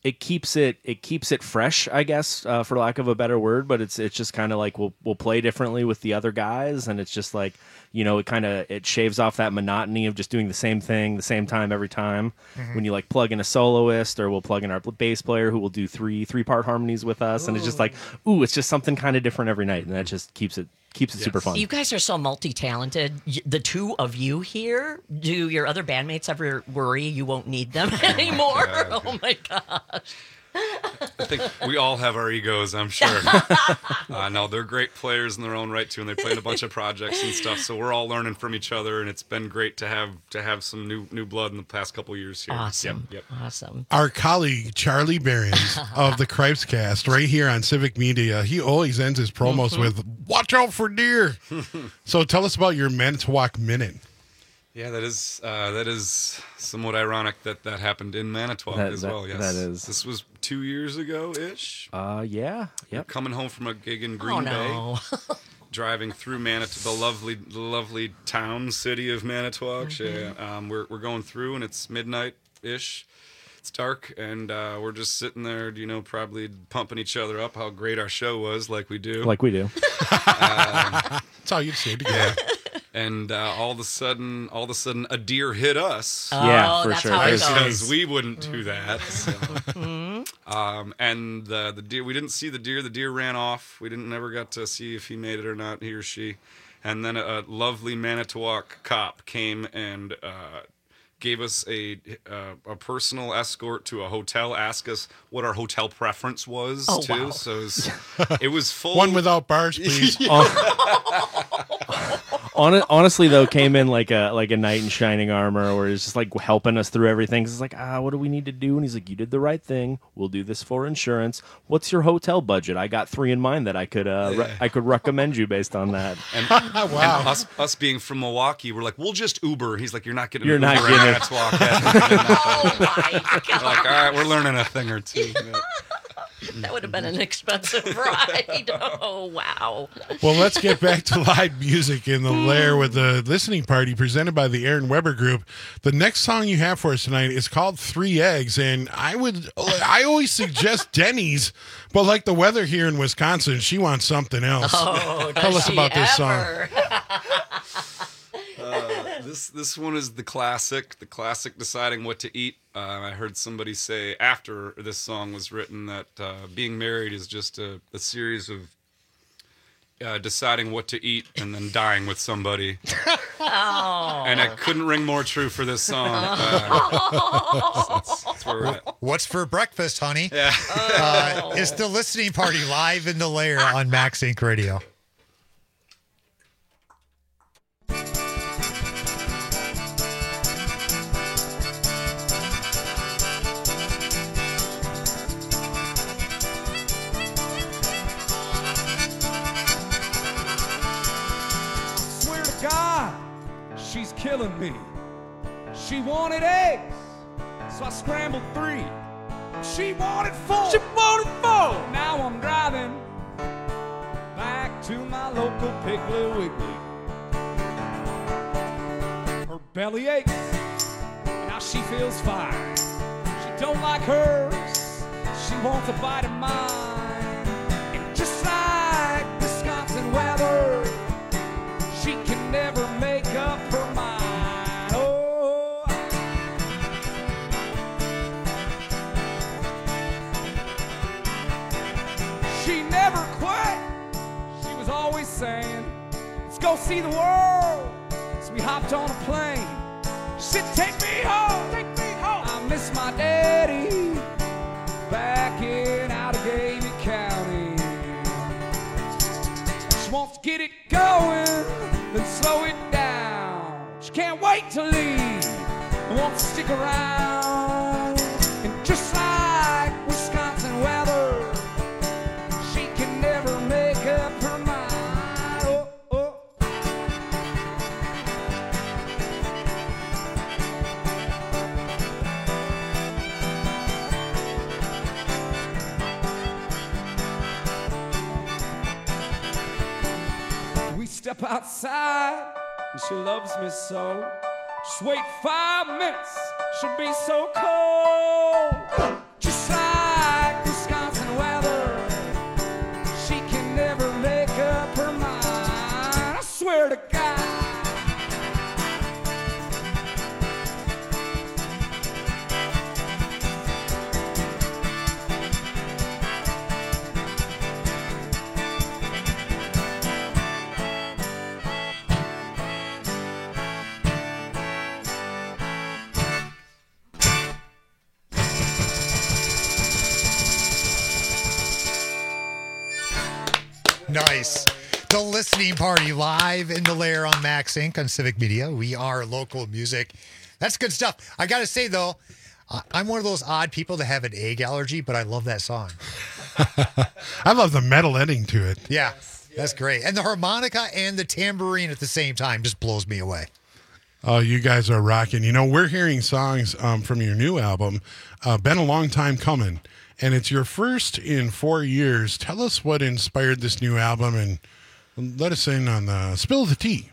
it keeps it it keeps it fresh, I guess, uh, for lack of a better word. But it's it's just kind of like we'll we'll play differently with the other guys, and it's just like, you know, it kind of it shaves off that monotony of just doing the same thing the same time every time. Mhm. When you like plug in a soloist, or we'll plug in our bass player who will do three three part harmonies with us, and it's just like, ooh, it's just something kind of different every night, and that just keeps it keeps it super fun. You guys are so multi-talented. Y- The two of you here, do your other bandmates ever worry you won't need them anymore? God. Oh my gosh. I think we all have our egos, I'm sure. uh, no, they're great players in their own right too, and they play in a bunch of projects and stuff. So we're all learning from each other, and it's been great to have to have some new new blood in the past couple years here. Awesome. Yep, yep. Awesome. Our colleague Charlie Behrens of the Cripescast, right here on Civic Media, he always ends his promos Mhm. with "Watch out for deer." So tell us about your Manitowoc Minute. Yeah, that is uh, that is somewhat ironic that that happened in Manitowoc That- as that- well. Yes, that is. This was two years ago ish. Uh, yeah. Yep. Coming home from a gig in Green no. Bay, driving through Manitowoc, the lovely, the lovely town city of Manitowoc. Mhm. Yeah, um, we're we're going through, and it's midnight ish. It's dark, and uh, we're just sitting there, you know, probably pumping each other up how great our show was, like we do. Like we do. That's how you'd say it together. And uh, all of a sudden, all of a sudden, a deer hit us. Oh, Yeah, for that's sure. how it Because goes. we wouldn't do that. so. Mhm. Um, and the the deer, we didn't see the deer. The deer ran off. We didn't never got to see if he made it or not, he or she. And then a, a lovely Manitowoc cop came and uh, gave us a uh, a personal escort to a hotel. Asked us what our hotel preference was Oh, too. wow. So it was, it was full. One without bars, please. Hon- honestly, though, came in like a like a knight in shining armor, where he's just like helping us through everything. 'Cause it's like, ah, what do we need to do? And he's like, you did the right thing. We'll do this for insurance. What's your hotel budget? I got three in mind that I could uh, re- I could recommend you based on that. And, Wow. and us, us being from Milwaukee, we're like, we'll just Uber. He's like, you're not getting You're an not Uber in getting it. Manitowoc. oh my god! Like, all right, we're learning a thing or two. That would have been an expensive ride. Oh, wow. Well, let's get back to live music in the lair with the listening party presented by the Aaron Weber Group. The next song you have for us tonight is called Three Eggs, and I would, I always suggest Denny's, but like the weather here in Wisconsin, she wants something else. Oh, Tell does us she about this song. ever? Uh, this this one is the classic, the classic deciding what to eat. Uh, I heard somebody say after this song was written that uh, being married is just a, a series of uh, deciding what to eat and then dying with somebody. Oh. And it couldn't ring more true for this song. Uh, that's, that's where we're at. What's for breakfast, honey? Yeah. Uh, it's the listening party live in the lair on Max Inc Radio. Swear to God, she's killing me. She wanted eggs, so I scrambled three. She wanted four. She wanted four. Now I'm driving back to my local Piggly Wiggly. Her belly aches, now she feels fine. She don't like hers, she wants a bite of mine. And just like Wisconsin weather, she can never make up her mind. Oh, she never quit. She was always saying, let's go see the world. So we hopped on a plane. She said, take me home, take me home. I miss my daddy back in Allegheny County. She wants to get it going, then slow it down. She can't wait to leave and wants to stick around. And just like Wisconsin weather, she can never make up her mind. Oh, oh. We step outside and she loves me so. Just wait five minutes, she'll be so cold. Just like swear to God. Nice. The Listening Party live in the lair on Max Incorporated on Civic Media. We are local music. That's good stuff. I got to say, though, I- I'm one of those odd people that have an egg allergy, but I love that song. I love the metal ending to it. Yeah, that's great. And the harmonica and the tambourine at the same time just blows me away. Oh, you guys are rocking. You know, we're hearing songs um, from your new album. Uh, been a long time coming. And it's your first in four years. Tell us what inspired this new album and let us in on the spill the tea.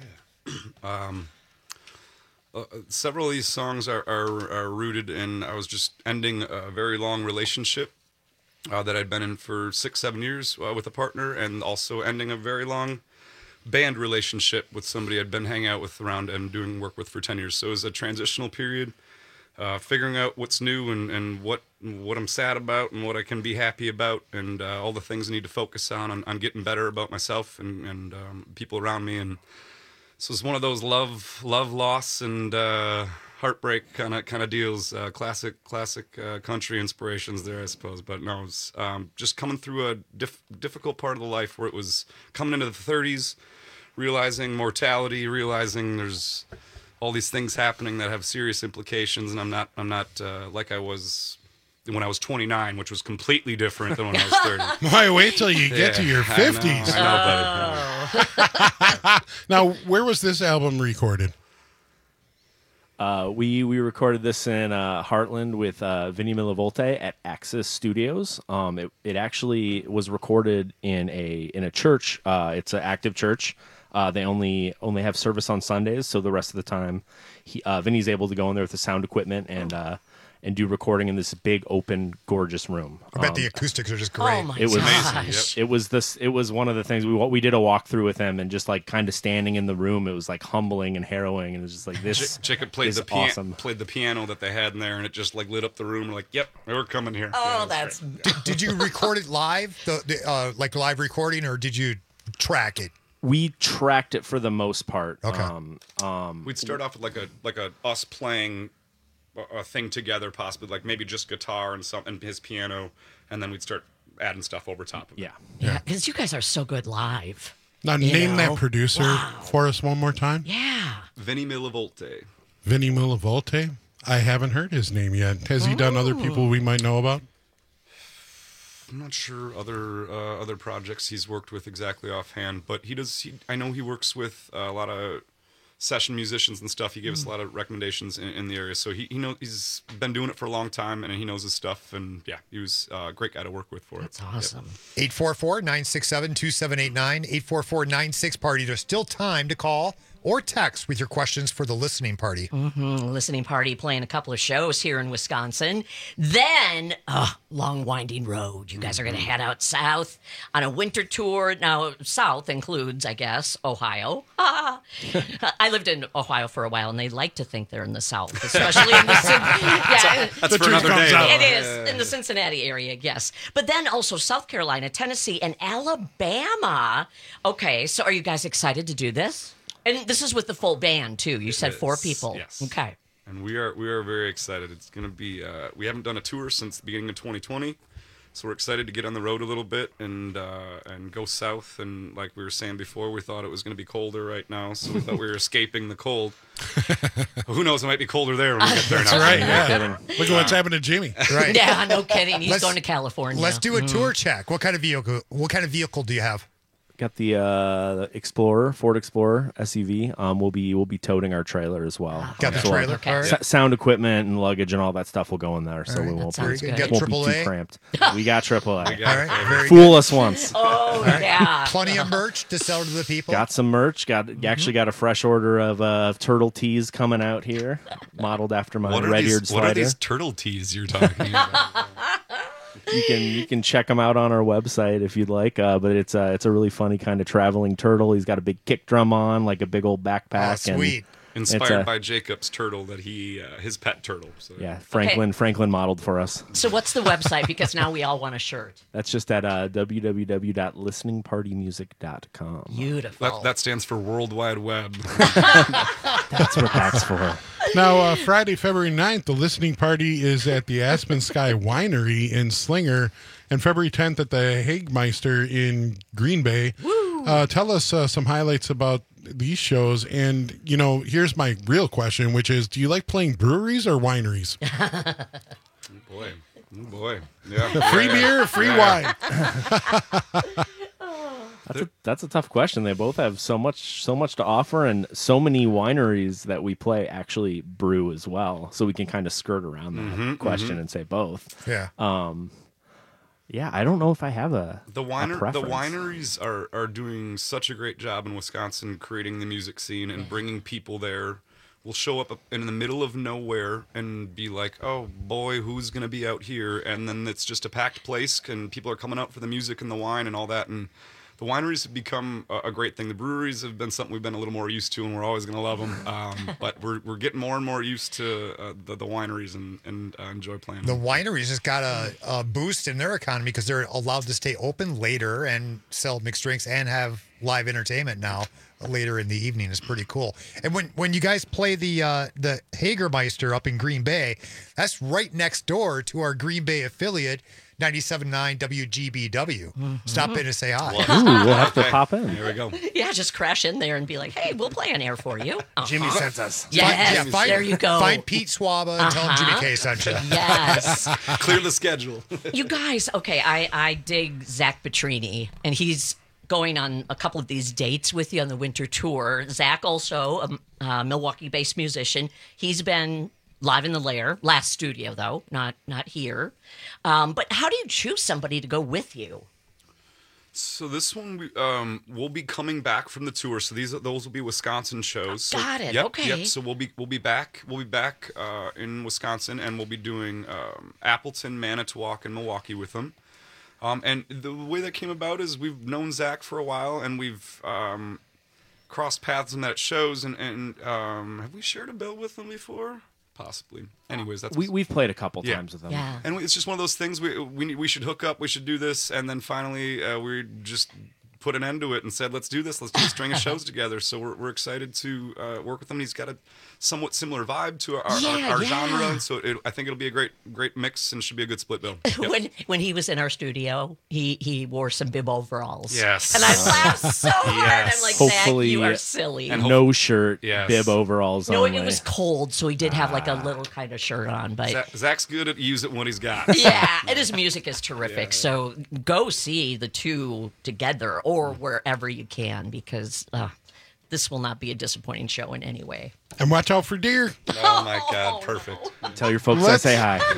Um, uh, several of these songs are, are, are rooted in, I was just ending a very long relationship uh, that I'd been in for six, seven years uh, with a partner, and also ending a very long band relationship with somebody I'd been hanging out with around and doing work with for ten years. So it was a transitional period. Uh, figuring out what's new and, and what what I'm sad about and what I can be happy about, and uh, all the things I need to focus on, on, on getting better about myself and, and um, people around me. And so it's one of those love, love, loss, and uh, heartbreak kind of kind of deals. Uh, classic, classic uh, country inspirations there, I suppose. But no, it's um, just coming through a diff- difficult part of the life where it was coming into the thirties, realizing mortality, realizing there's all these things happening that have serious implications, and I'm not I'm not uh, like I was when I was twenty-nine, which was completely different than when I was thirty. Why wait till you get Yeah, to your I know, fifties? I know, buddy. Now, where was this album recorded? Uh, we we recorded this in uh, Heartland with uh, Vinny Milavolte at Axis Studios. Um, it it actually was recorded in a in a church. Uh, it's an active church. Uh, they only only have service on Sundays, so the rest of the time, he, uh, Vinny's able to go in there with the sound equipment and uh, and do recording in this big, open, gorgeous room. I bet Um, the acoustics are just great. Oh my it was gosh. it was this it was one of the things we we did a walkthrough with him, and just like kind of standing in the room, it was like humbling and harrowing, and it was just like this. Ch- Chicken played is the piano, awesome. played the piano that they had in there, and it just like lit up the room. We're like, yep, we're coming here. Oh, Yeah, that's Did, did you record it live, the, the, uh, like live recording, or did you track it? We tracked it for the most part. Okay. Um, um, We'd start off with like a like a us playing a, a thing together, possibly like maybe just guitar and some and his piano, and then we'd start adding stuff over top of it. Yeah, Yeah, because you guys are so good live. Now, You name know? that producer Wow. for us one more time. Yeah. Vinny Milavolte. Vinny Milavolte. I haven't heard his name yet. Has he done other people we might know about? I'm not sure other uh, other projects he's worked with exactly offhand, but he does. He, I know he works with uh, a lot of session musicians and stuff. He gave us a lot of recommendations in, in the area, so he he know he's been doing it for a long time and he knows his stuff. And yeah, he was uh, a great guy to work with for That's it. awesome. eight four four, nine six seven, two seven eight nine, eight four four, nine six party. There's still time to call or text with your questions for the listening party. Mm-hmm. Listening party playing a couple of shows here in Wisconsin. Then, uh, long winding road. You guys are going to head out south on a winter tour. Now, south includes, I guess, Ohio. I lived in Ohio for a while, and they like to think they're in the south, especially in the Cin- yeah, That's for another day. It though. is in the Cincinnati area, yes. But then also South Carolina, Tennessee, and Alabama. Okay, so are you guys excited to do this? And this is with the full band too. You said four is, people. yes. Okay. And we are we are very excited. It's going to be. Uh, we haven't done a tour since the beginning of twenty twenty, so we're excited to get on the road a little bit and uh, and go south. And like we were saying before, we thought it was going to be colder right now, so we thought we were escaping the cold. Well, who knows? It might be colder there when we get there. That's now. right. Yeah. Look at what's happened to Jimmy. Right. Yeah, no kidding. He's Let's- going to California. Let's do a Mm. tour check. What kind of vehicle? What kind of vehicle do you have? got the uh, Explorer, Ford Explorer S U V. Um, we'll be we'll be toting our trailer as well. Got the So, trailer, uh, all right. s- sound equipment and luggage and all that stuff will go in there, so All right, we that won't sounds be, good. Got won't be triple too A? cramped. We got triple A. We got it. All right, very Fool good. us once. Oh, All right. yeah. Plenty of merch to sell to the people. Got some merch. Got actually got a fresh order of uh, turtle tees coming out here, modeled after my What are red-eared these? slider. What are these turtle tees you're talking about? You can you can check him out on our website if you'd like. Uh, but it's uh, it's a really funny kind of traveling turtle. He's got a big kick drum on, like a big old backpack. Oh, sweet. And Inspired a, by Jacob's turtle that he, uh, his pet turtle. So. Yeah, Franklin Okay. Franklin modeled for us. So what's the website? Because now we all want a shirt. That's just at uh, w w w dot listening party music dot com. Beautiful. That, that stands for World Wide Web. That's what that's for. Now, uh, Friday, February ninth, the listening party is at the Aspen Sky Winery in Slinger, and February tenth at the Hagmeister in Green Bay. Uh, tell us uh, some highlights about these shows. And, you know, here's my real question, which is, do you like playing breweries or wineries? Oh, boy. Oh, boy. Yeah. Free Yeah. beer, free Yeah. wine. That's a, that's a tough question. They both have so much so much to offer, and so many wineries that we play actually brew as well. So we can kind of skirt around that Mhm, question mhm. and say both. Yeah. Um, yeah, I don't know if I have a The a winer, the preference. wineries are, are doing such a great job in Wisconsin creating the music scene and bringing people there. We'll show up in the middle of nowhere and be like, oh boy, who's going to be out here? And then it's just a packed place and people are coming out for the music and the wine and all that. And the wineries have become a, a great thing. The breweries have been something we've been a little more used to, and we're always going to love them. Um, but we're, we're getting more and more used to uh, the, the wineries and, and uh, enjoy playing The them. wineries just got a, a boost in their economy because they're allowed to stay open later and sell mixed drinks and have live entertainment now later in the evening. Is pretty cool. And when, when you guys play the uh, the Hagermeister up in Green Bay, that's right next door to our Green Bay affiliate, ninety-seven point nine W G B W. Stop in and say hi. Ooh, we'll have to pop in. Here we go. Yeah, just crash in there and be like, hey, we'll play an air for you. Uh-huh. Jimmy sent us. Yes, Find- yeah, find- there you go. Find Pete Swaba and tell him Jimmy Uh-huh. K sent you. Yes. Clear the schedule. You guys, okay, I, I dig Zach Petrini, and he's going on a couple of these dates with you on the winter tour. Zach, also a uh, Milwaukee-based musician. He's been live in the Lair, last studio though, not not here. Um, but how do you choose somebody to go with you? So this one, we, um, we'll be coming back from the tour. So these, those will be Wisconsin shows. So, Got it, Yep, okay. Yep. So we'll be, we'll be back. We'll be back uh, in Wisconsin, and we'll be doing um, Appleton, Manitowoc, and Milwaukee with them. Um, and the way that came about is we've known Zach for a while, and we've um, crossed paths in that shows. And, and um, have we shared a bill with them before? Possibly. Anyways, that's We we've played a couple Yeah. times with them. Yeah. and we, it's just one of those things. We we need- we should hook up. We should do this, and then finally uh, we just put an end to it and said, let's do this. Let's do a string of shows together. So we're we're excited to uh, work with him. He's got a somewhat similar vibe to our, our, Yeah, our yeah. genre, and so it, I think it'll be a great great mix and should be a good split bill. Yep. When when he was in our studio, he he wore some bib overalls. Yes. And I laughed so hard. Yes. I'm like, Zach, Hopefully, you are silly. And no shirt, Yes. bib overalls. no, only. it was cold, so he did have like a little kind of shirt on, but Zach, Zach's good at using what he's got. yeah, and his music is terrific. So go see the two together or wherever you can, because uh, this will not be a disappointing show in any way. And watch out for deer. Oh my God! Perfect. Tell your folks Let's- I say hi.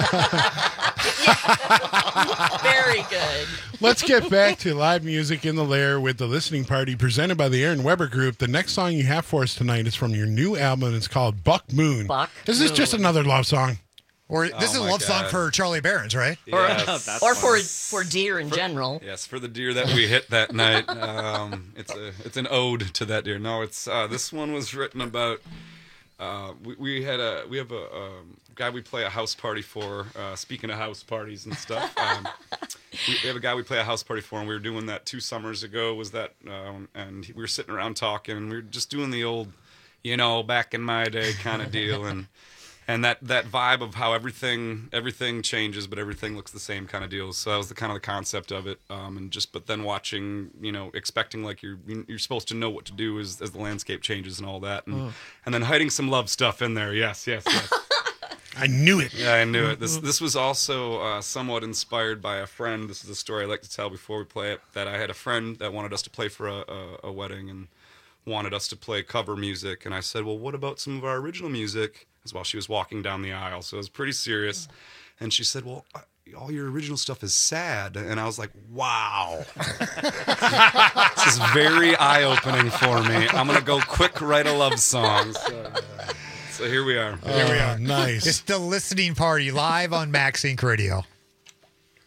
Very good. Let's get back to live music in the Lair with the listening party presented by the Aaron Weber Group. The next song you have for us tonight is from your new album. It's called Buck Moon. Buck Is this just Moon. another love song? Or this Oh is a my love song God. for Charlie Barons, right? Yes. Or for for deer in general. Yes, for the deer that we hit that night. Um, it's a it's an ode to that deer. No, it's uh, this one was written about. Uh, we, we had a we have a um, guy we play a house party for. Uh, speaking of house parties and stuff, um, we, we have a guy we play a house party for, and we were doing that two summers ago. Was that um, and we were sitting around talking, and we were just doing the old, you know, back in my day kind of deal, and. And that, that vibe of how everything everything changes, but everything looks the same kind of deal. So that was the kind of the concept of it. Um, and just but then watching, you know, expecting like you're you're supposed to know what to do as as the landscape changes and all that, and Mm. and then hiding some love stuff in there. Yes, yes, yes. I knew it. Yeah, I knew it. This this was also uh, somewhat inspired by a friend. This is a story I like to tell before we play it. That I had a friend that wanted us to play for a, a, a wedding and wanted us to play cover music, and I said, well, what about some of our original music? As while she was walking down the aisle, so it was pretty serious. And she said, well, all your original stuff is sad. And I was like, wow. This is very eye-opening for me. I'm going to go quick write a love song. So, so here we are. Here we Oh, are. nice. It's the listening party live on Max Inc Radio.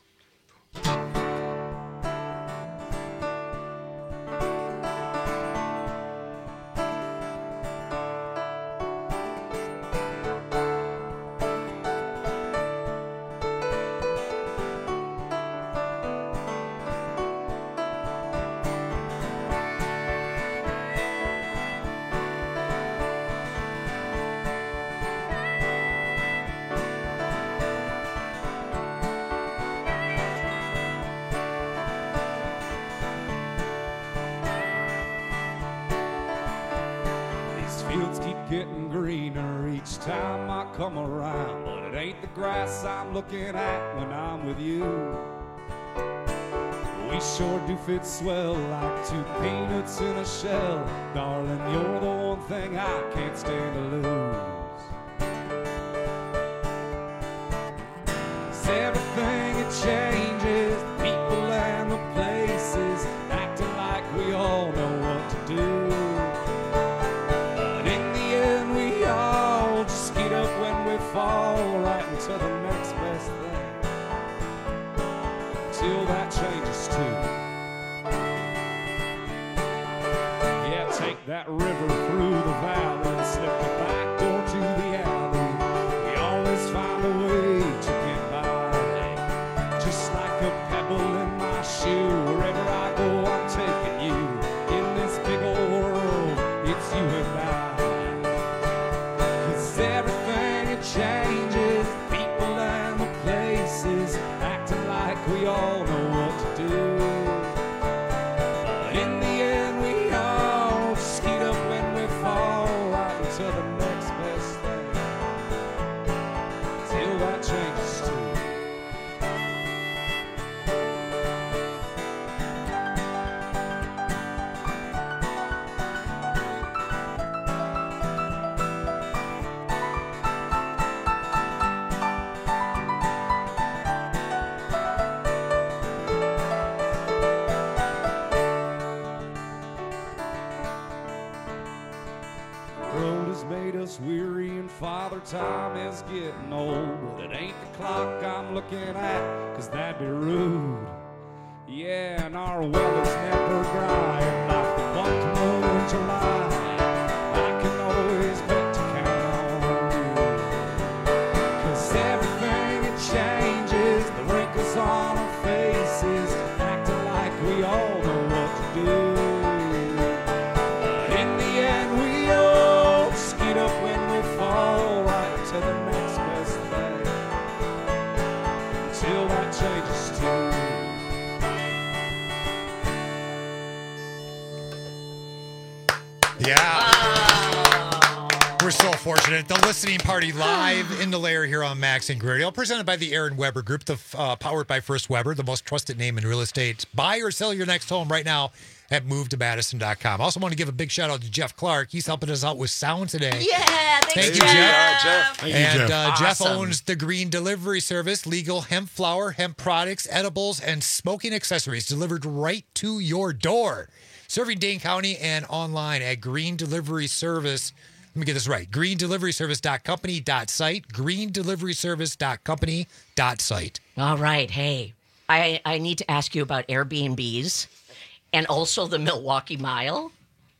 fields keep getting greener each time I come around, but it ain't the grass I'm looking at when I'm with you. We sure do fit swell like two peanuts in a shell. Darling, you're the one thing I can't stand to lose. 'Cause everything it changes, the people and the places, acting like we all know what to do. But in the end we all just get up when we fall, right into the next best thing, till that changes too. Yeah, take that river through the valley and slip the back door to the alley. We always find a way to get by, just like a pebble in my shoe. Wherever I go, I'm taking you. In this big old world, it's you and I. 'Cause everything it changes, the people and the places, acting like we all know what to do. But in the end we all just get up when we fall, right into the next best thing, till that changes too. Road has made us weary and Father Time is getting old, but it ain't the clock I'm looking at, 'cause that'd be rude. Yeah, and our well is never dry, and like the one tomorrow in July, I can always bet to count on you. 'Cause everything it changes, the wrinkles on our faces, acting like we all know what to do. But in the end we all just get up when we fall, right to the next best thing, till that changes too. Yeah. We're so fortunate. The listening party live in the lair here on Max and Radio, presented by the Aaron Weber Group, the uh, powered by First Weber, the most trusted name in real estate. Buy or sell your next home right now at move to madison dot com. Also want to give a big shout out to Jeff Clark. He's helping us out with sound today. Yeah, thanks, Thank you, Jeff. Jeff. Jeff. Thank you, And Jeff. uh, Jeff Awesome. owns the Green Delivery Service, legal hemp flour, hemp products, edibles, and smoking accessories delivered right to your door. Serving Dane County and online at Green Delivery Service. Let me get this right. green delivery service dot company dot site. green delivery service dot company dot site. All right. Hey, I, I need to ask you about Airbnbs and also the Milwaukee Mile.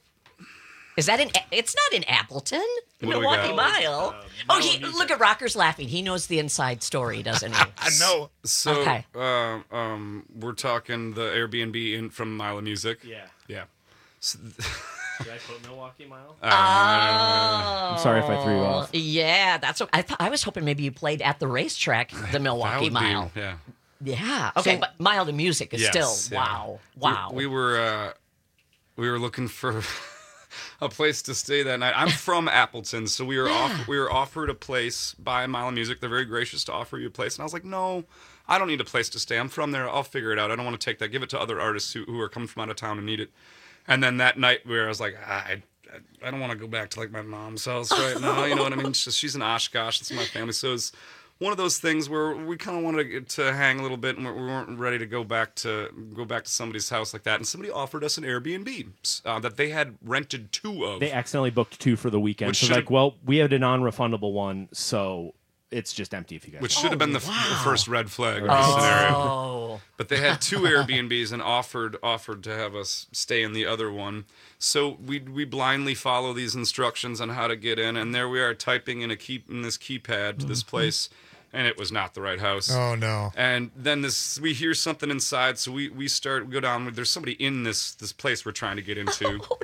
Is that in, it's not in Appleton? The What do we Milwaukee got? Mile. oh, he, look at Rocker's laughing. He knows the inside story, doesn't he? I know. So, Okay. uh, um, we're talking the Airbnb in from Mile of Music. Yeah. Yeah. So, Did I put Milwaukee Mile? I don't know, I don't know. I'm sorry if I threw you off. Yeah, that's what I thought. I was hoping maybe you played at the racetrack, the That Milwaukee would be- Mile. yeah. Yeah. Okay, So- but Mile to Music is Yes, still yeah. wow, We- wow. We, were uh, we were looking for a place to stay that night. I'm from Appleton, so we were Yeah. off, we were offered a place by Mile of Music. They're very gracious to offer you a place, and I was like, no, I don't need a place to stay. I'm from there. I'll figure it out. I don't want to take that. Give it to other artists who, who are coming from out of town and need it. And then that night, where I was like, ah, I, I, I don't want to go back to like my mom's house right now. You know what I mean? She's, she's in Oshkosh. It's my family, so it's one of those things where we kind of wanted to, to hang a little bit, and we weren't ready to go back to go back to somebody's house like that. And somebody offered us an Airbnb uh, that they had rented two of. They accidentally booked two for the weekend. Which So should've- like, well, we had a non-refundable one, so it's just empty if you guys Which want. should have been the, f- the first red flag of the Oh. scenario. But they had two Airbnbs and offered offered to have us stay in the other one. So we we blindly follow these instructions on how to get in, and there we are typing in a key in this keypad to this place, and it was not the right house. Oh no! And then this we hear something inside, so we we start we go down. There's somebody in this this place we're trying to get into. Oh, no.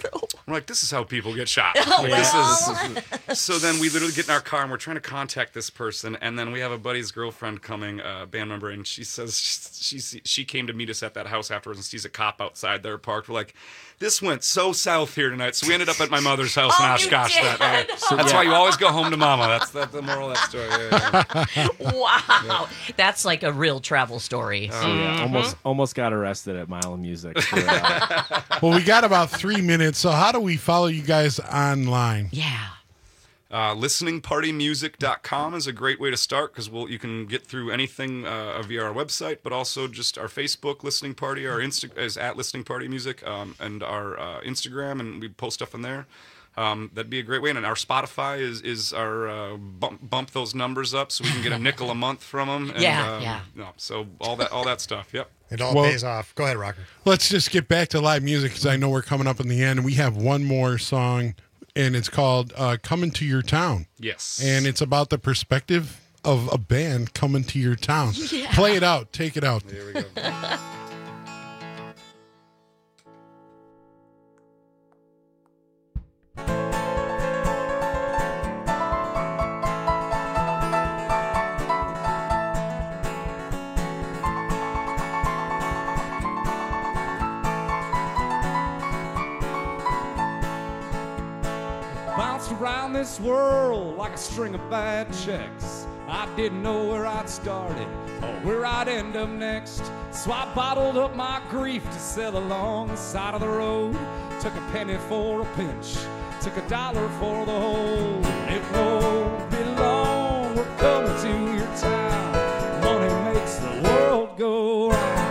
I'm like, this is how people get shot. Oh, Like, well. this is, so then we literally get in our car and we're trying to contact this person, and then we have a buddy's girlfriend coming, a uh, band member, and she says she, she she came to meet us at that house afterwards and sees a cop outside there parked. We're like, this went so south here tonight. So we ended up at my mother's house Oh, in you Oshkosh did? that night. So, That's yeah. why you always go home to mama. That's the, the moral of that story. Yeah, yeah. Wow. That's like a real travel story. So, yeah, almost almost got arrested at Mile of Music. For, uh, Well, we got about three minutes. So how do we follow you guys online? Yeah. Uh, listening party music dot com is a great way to start because we'll, you can get through anything uh, via our website, but also just our Facebook Listening Party. Our Insta is at Listening Party Music, um, and our uh, Instagram, and we post stuff on there. Um, that'd be a great way. And our Spotify is is our uh, bump, bump those numbers up so we can get a nickel a month from them. And, Yeah, um, yeah. No, so all that all that stuff. Yep. It all Well- pays off. Go ahead, Rocker. Let's just get back to live music because I know we're coming up in the end. We have one more song, and it's called uh, Coming to Your Town. Yes. And it's about the perspective of a band coming to your town. Yeah. Play it out. Take it out. There we go. Bounced around this world like a string of bad checks. I didn't know where I'd started or where I'd end up next. So I bottled up my grief to sell along the side of the road. Took a penny for a pinch, took a dollar for the whole. It won't be long, we're coming to your town. Money makes the world go round.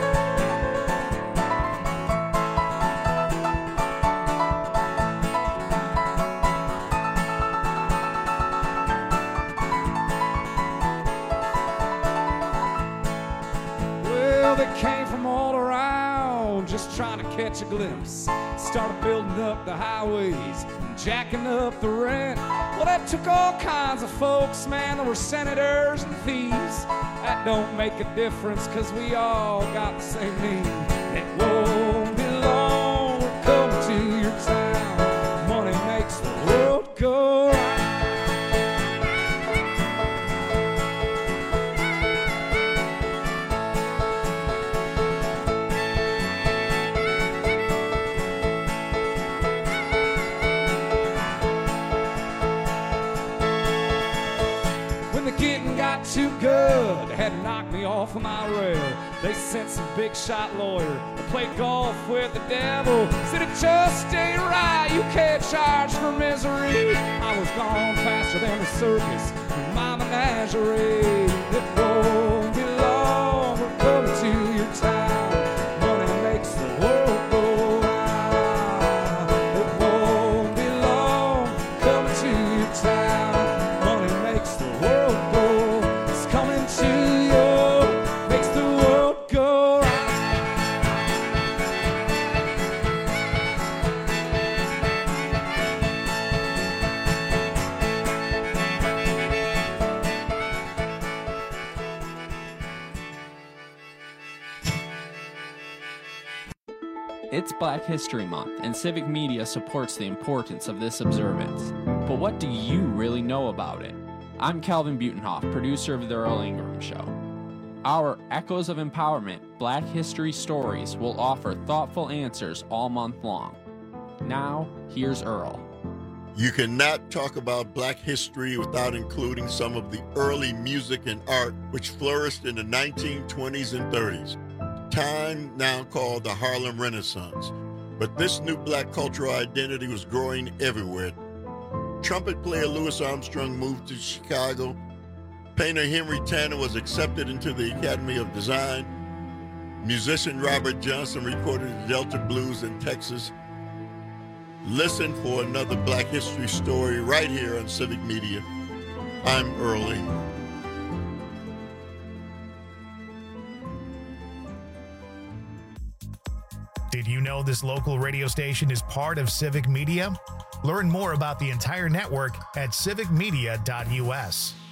Well, they came from all around, just trying to catch a glimpse. Started building up the highways and jacking up the rent. Well, that took all kinds of folks, man. There were senators and thieves. That don't make a difference, cause we all got the same need. It won't be long, we're coming to your town. Money makes the world go round. When the getting got too good, they had to knock me off of my rail. They sent some big shot lawyer to play golf with the devil. Said it just ain't right, you can't charge for misery. I was gone faster than the circus in my menagerie. It won't be long, we're coming to your town. Money makes the world go round. It won't be long, coming to your town. Money makes the world go. It's coming to you, makes the world go round. It's Black History Month, and Civic Media supports the importance of this observance. But what do you really know about it? I'm Calvin Butenhoff, producer of The Earl Ingram Show. Our Echoes of Empowerment Black History Stories will offer thoughtful answers all month long. Now, here's Earl. You cannot talk about Black history without including some of the early music and art which flourished in the nineteen twenties and thirties. Time now called the Harlem Renaissance. But this new Black cultural identity was growing everywhere. Trumpet player Louis Armstrong moved to Chicago. Painter Henry Tanner was accepted into the Academy of Design. Musician Robert Johnson recorded the Delta Blues in Texas. Listen for another Black history story right here on Civic Media. I'm Earl Ingram. Did you know this local radio station is part of Civic Media? Learn more about the entire network at civic media dot U S.